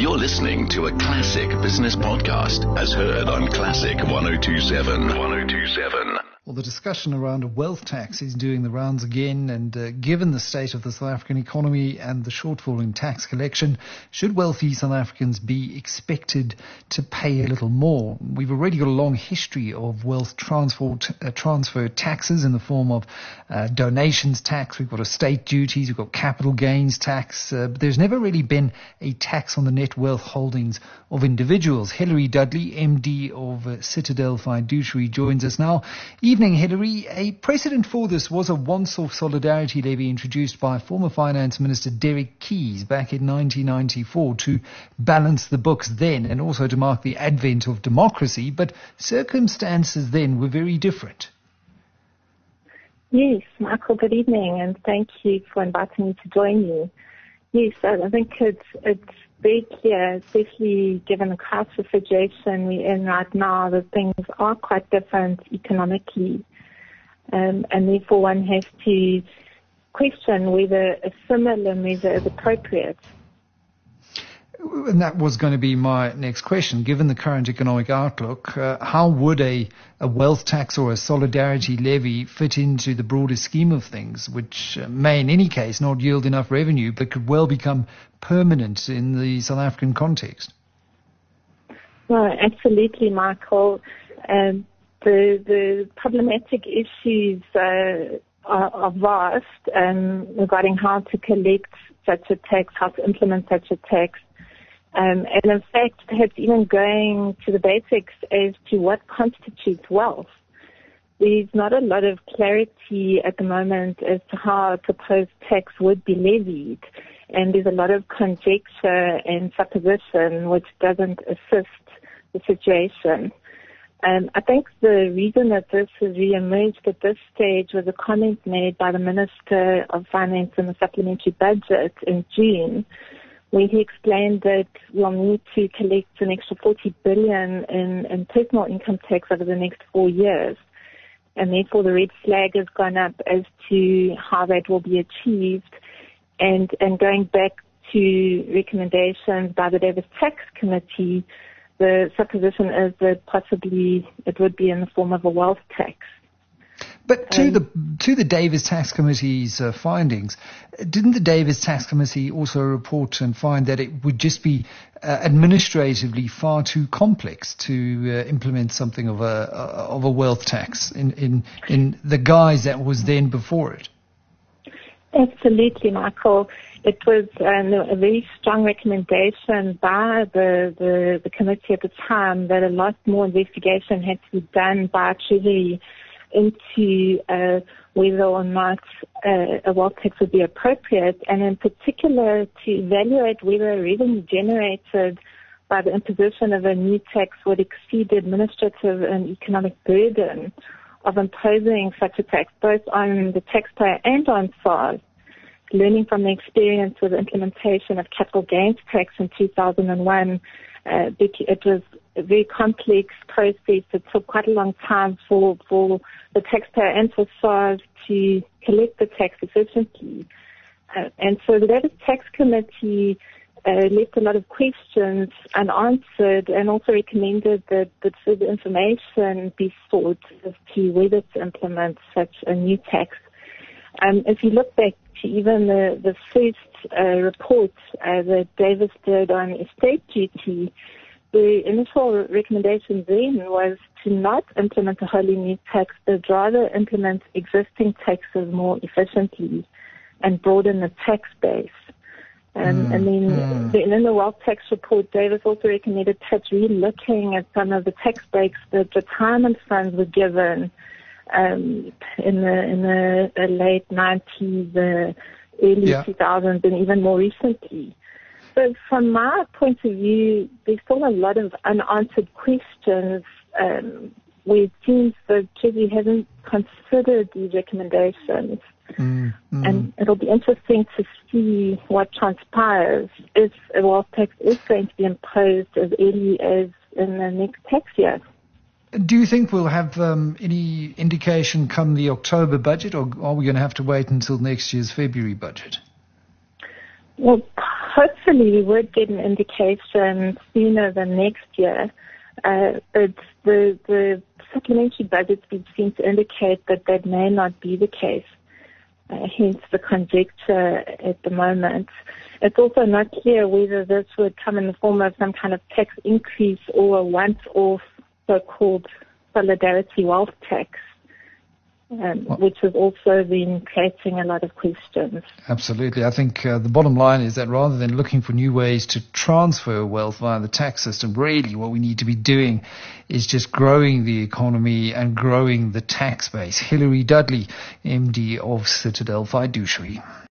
You're listening to a classic business podcast as heard on Classic 102.7. 102.7. Well, the discussion around a wealth tax is doing the rounds again, and given the state of the South African economy and the shortfall in tax collection, should wealthy South Africans be expected to pay a little more? We've already got a long history of wealth transfer taxes in the form of donations tax. We've got estate duties, we've got capital gains tax, but there's never really been a tax on the net wealth holdings of individuals. Hilary Dudley, MD of Citadel Fiduciary, joins us now. Evening, Hilary. A precedent for this was a once-off solidarity levy introduced by former Finance Minister Derek Keyes back in 1994 to balance the books then and also to mark the advent of democracy, but circumstances then were very different. Yes, Michael, good evening, and thank you for inviting me to join you. Yes, I think it's very clear, especially given the crisis situation we're in right now, that things are quite different economically. And therefore one has to question whether a similar measure is appropriate. And that was going to be my next question. Given the current economic outlook, how would a wealth tax or a solidarity levy fit into the broader scheme of things, which may in any case not yield enough revenue, but could well become permanent in the South African context? Well, absolutely, Michael. The problematic issues are vast regarding how to collect such a tax, how to implement such a tax. And in fact, perhaps even going to the basics as to what constitutes wealth. There's not a lot of clarity at the moment as to how a proposed tax would be levied. And there's a lot of conjecture and supposition which doesn't assist the situation. I think the reason that this has re-emerged at this stage was a comment made by the Minister of Finance in the supplementary budget in June, where he explained that we'll need to collect an extra 40 billion in personal income tax over the next 4 years. And therefore the red flag has gone up as to how that will be achieved. And going back to recommendations by the Davis Tax Committee, the supposition is that possibly it would be in the form of a wealth tax. But to the Davis Tax Committee's findings, didn't the Davis Tax Committee also report and find that it would just be administratively far too complex to implement something of a wealth tax in the guise that was then before it? Absolutely, Michael. It was a very strong recommendation by the committee at the time that a lot more investigation had to be done by Treasury into whether or not a wealth tax would be appropriate, and in particular to evaluate whether revenue generated by the imposition of a new tax would exceed the administrative and economic burden of imposing such a tax, both on the taxpayer and on SARS. Learning from the experience with the implementation of capital gains tax in 2001, it was a very complex process. It took quite a long time for the taxpayer and for SARS to collect the tax efficiently. And so the Davis Tax Committee left a lot of questions unanswered and also recommended that further information be sought as to whether to implement such a new tax. If you look back to even the first report that Davis did on estate duty, the initial recommendation then was to not implement a wholly new tax, but rather implement existing taxes more efficiently and broaden the tax base. And then in the wealth tax report, Davis also recommended perhaps re-looking at some of the tax breaks that retirement funds were given in the late 90s, early 2000s, and even more recently. So from my point of view, there's still a lot of unanswered questions where it seems that Treasury hasn't considered these recommendations. And it'll be interesting to see what transpires if a wealth tax is going to be imposed as early as in the next tax year. Do you think we'll have any indication come the October budget, or are we going to have to wait until next year's February budget? Well, hopefully we would get an indication sooner than next year. But the supplementary budgets seem to indicate that may not be the case. Hence the conjecture at the moment. It's also not clear whether this would come in the form of some kind of tax increase or a once-off so-called solidarity wealth tax, which has also been creating a lot of questions. Absolutely. I think the bottom line is that rather than looking for new ways to transfer wealth via the tax system, really what we need to be doing is just growing the economy and growing the tax base. Hilary Dudley, MD of Citadel Fiduciary.